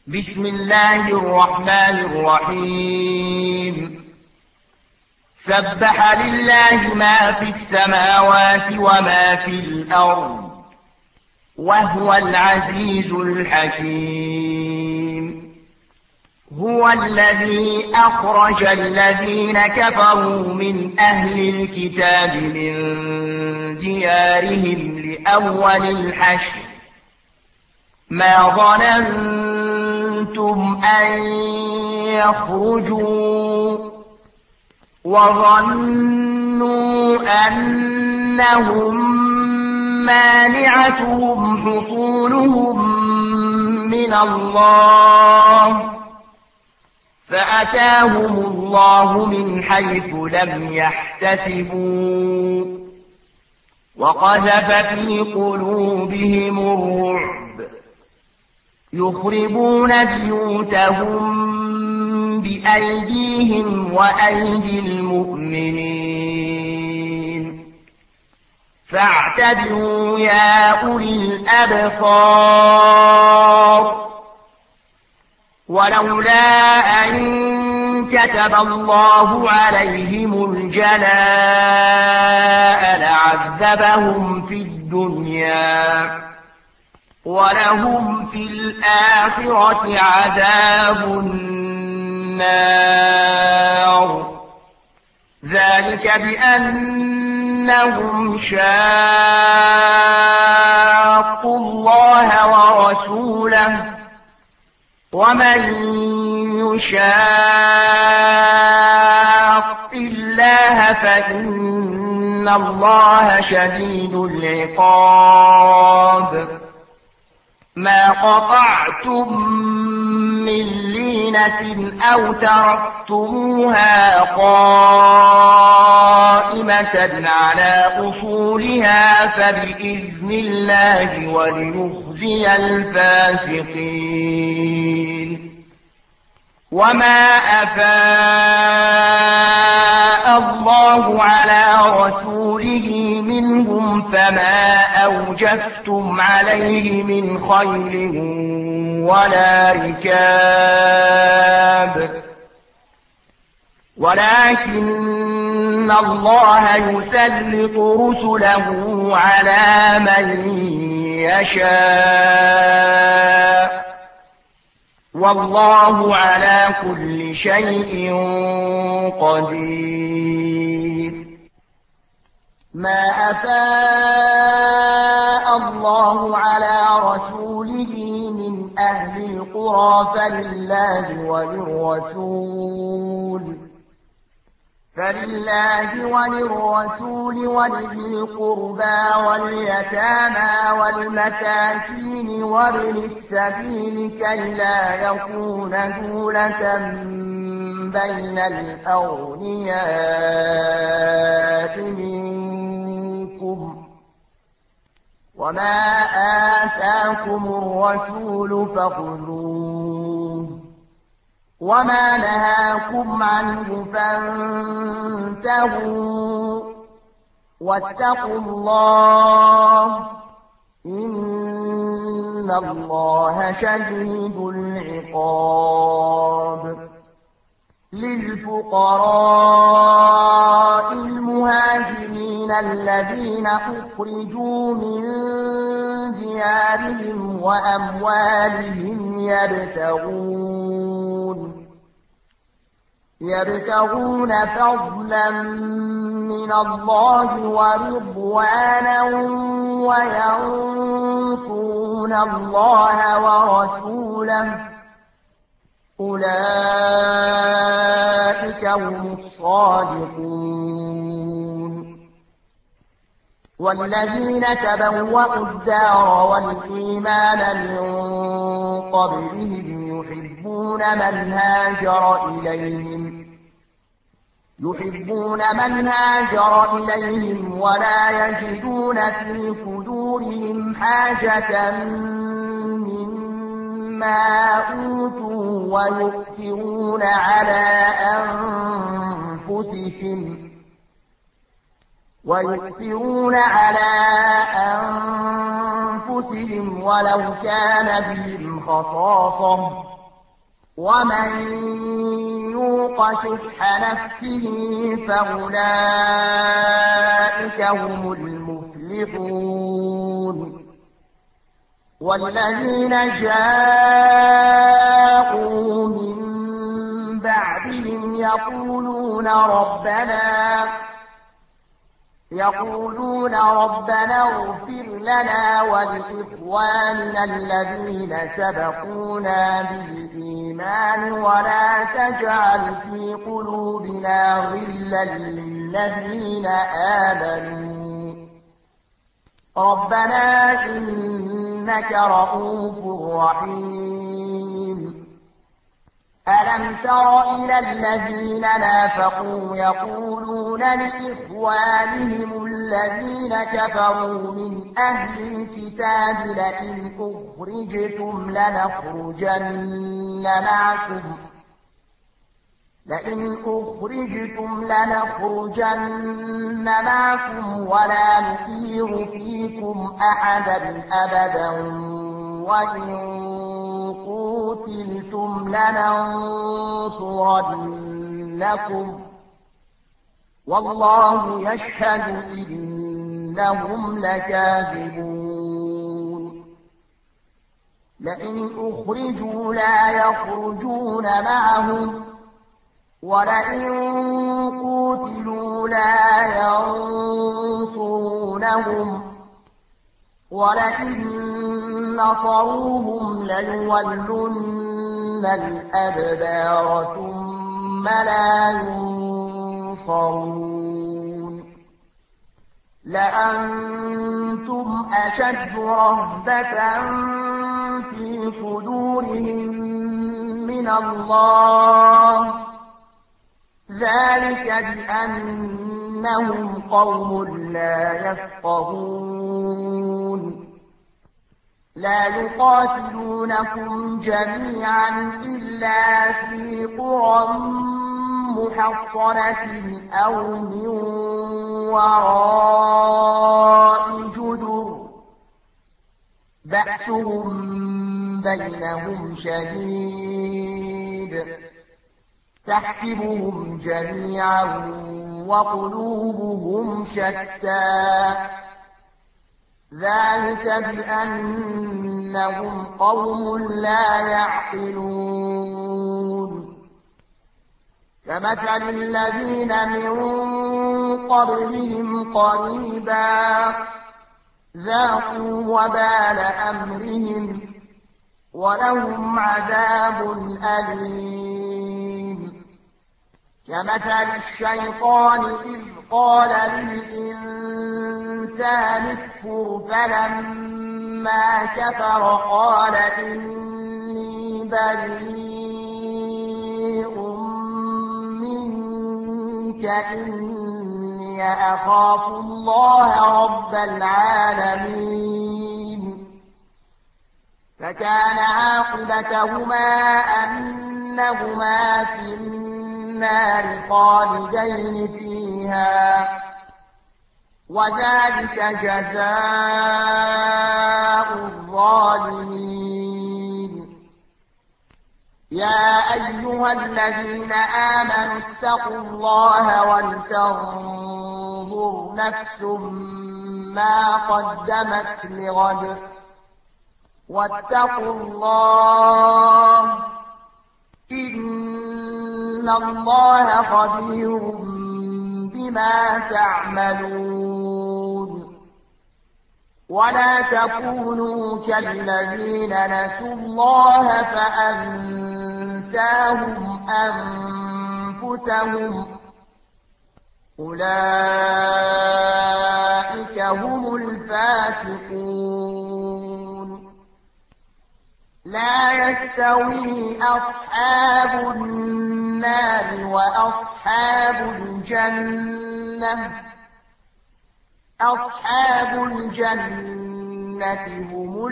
بسم الله الرحمن الرحيم. سبح لله ما في السماوات وما في الأرض وهو العزيز الحكيم. هو الذي أخرج الذين كفروا من أهل الكتاب من ديارهم لأول الحشر ما ظننتم أن يخرجوا وظنوا أنهم مانعتهم حصونهم من الله فأتاهم الله من حيث لم يحتسبوا وقذف في قلوبهم الرعب يخربون بيوتهم بأيديهم وأيدي المؤمنين فاعتبروا يا أولي الأبصار. ولولا أن كتب الله عليهم الجلاء لعذبهم في الدنيا ولهم في الآخرة عذاب النار. ذلك بأنهم شاقوا الله ورسوله ومن يشاق الله فإن الله شديد العقاب. ما قطعتم من لينة أو تركتموها قائمة على أصولها فبإذن الله وليخزي الفاسقين. وما أفاء الله على رسوله منهم فما أوجفتم عليه من خيل ولا ركاب ولكن الله يسلط رسله على من يشاء والله على كل شيء قدير. ما أفاء الله على رسوله من أهل القرى فلله وللرسول ولذي القربى واليتامى والمساكين وابن السبيل كي لا يكون دولة بين الأغنياء منكم. وما آتاكم الرسول فخذوه وما نهاكم عنه فانتهوا واتقوا الله إن الله شديد العقاب. للفقراء المهاجرين الذين أخرجوا من ديارهم وأموالهم يبتغون فضلا من الله ورضوانا وينصرون الله ورسوله أولئك هم الصادقون. والذين تبوأوا الدار والإيمان من قبلهم يحبون من هاجر إليهم ولا يجدون في صدورهم حاجة مما أوتوا ويؤثرون على أنفسهم ولو كان بهم خصاصة ومن يوق شح نفسه فأولئك هم المفلحون والذين جاءوا من بعدهم يقولون ربنا اغفر لنا ولإخواننا الذين سبقونا بالإيمان ولا تجعل في قلوبنا غلا للذين آمنوا ربنا إنك رؤوف رحيم ألم تر إلى الذين نافقوا يقولون لإخوانهم الذين كفروا من أهل الكتاب لئن أخرجتم لنخرجن معكم ولا نطيع فيكم أحدا أبدا وإن قوتلتم لننصرنكم والله يشهد إنهم لكاذبون لئن أخرجوا لا يخرجون معهم ولئن قوتلوا لا ينصرونهم ولئن نصروهم ليولن الأدبار ثم لا ينصرون لأنتم أشد رهبة في صدورهم من الله ذلك بأنهم قوم لا يفقهون لا يقاتلونكم جميعا إلا في قرى محصنة أو من وراء جدر بأسهم بينهم شديد تحسبهم جميعا وقلوبهم شتى ذلك بأنهم قوم لا يعقلون كمثل الذين من قبلهم قريبا ذاقوا وبال أمرهم ولهم عذاب أليم كمثل الشيطان إذ قال للإنسان اكفر فلما كفر قال إني بريء منك إني أخاف الله رب العالمين فكان عاقبتهما أنهما في النار خالدين فيها وذلك جزاء الظالمين يا أيها الذين آمنوا اتقوا الله ولتنظر نفس ما قدمت لغد واتقوا الله إن الله خبير بما تعملون ولا تكونوا كالذين نسوا الله فأنساهم أنفسهم أولئك هم الفاسقون لا يستوي أصحاب النار وأصحاب الجنة أصحاب الجنة هم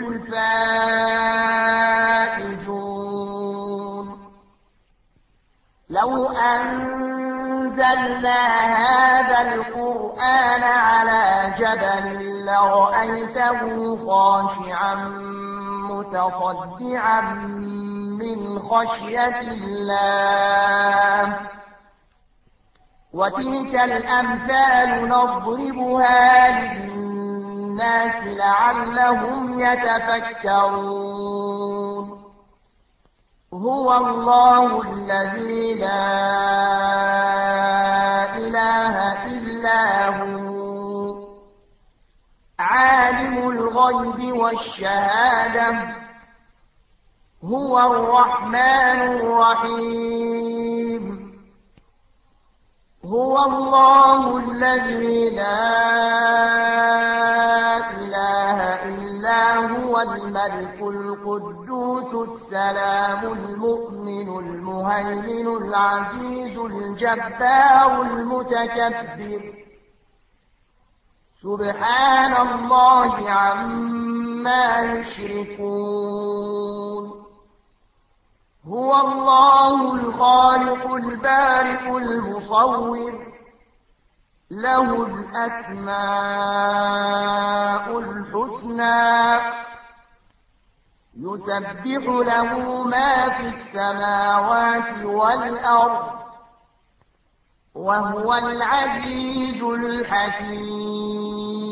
الفائزون لو أنزلنا هذا القرآن على جبل لرأيته خاشعا متصدعا من خشية الله وتلك الأمثال نضربها للناس لعلهم يتفكرون هو الله الذي لا إله إلا هو عالم الغيب والشهادة هو الرحمن الرحيم هو الله الذي لا إله إلا هو الملك القدوس السلام المؤمن المهيمن العزيز الجبار المتكبر سبحان الله عما يشركون هو الله الخالق البارئ المصور له الأسماء الحسنى يسبح له ما في السماوات والأرض وهو العزيز الحكيم